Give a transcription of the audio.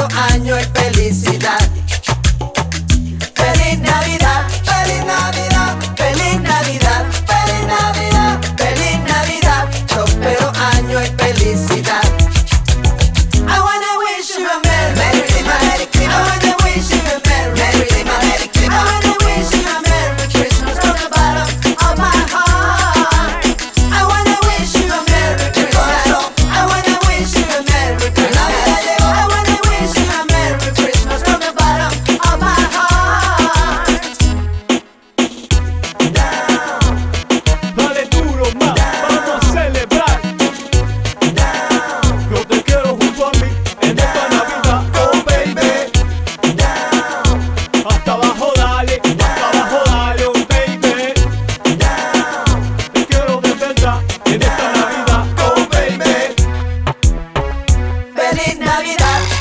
año y felicidad. Feliz Navidad, feliz Navidad, feliz Navidad, feliz Navidad, feliz Navidad, próspero año y felicidad. I wanna wish you a Merry Christmas. I wanna wish you a Merry Christmas. I wanna wish you a Merry Christmas from the bottom of my heart. I wanna wish you a Merry Christmas. I wanna wish you a Merry Christmas. I wanna wish you a Merry Christmas from the bottom of my heart. Dale duro más, vamos a celebrar. Yo te quiero junto a mí en esta Navidad, oh baby. Hasta abajo dale, oh baby. Te quiero de verdad en esta Navidad, oh baby. Feliz Navidad.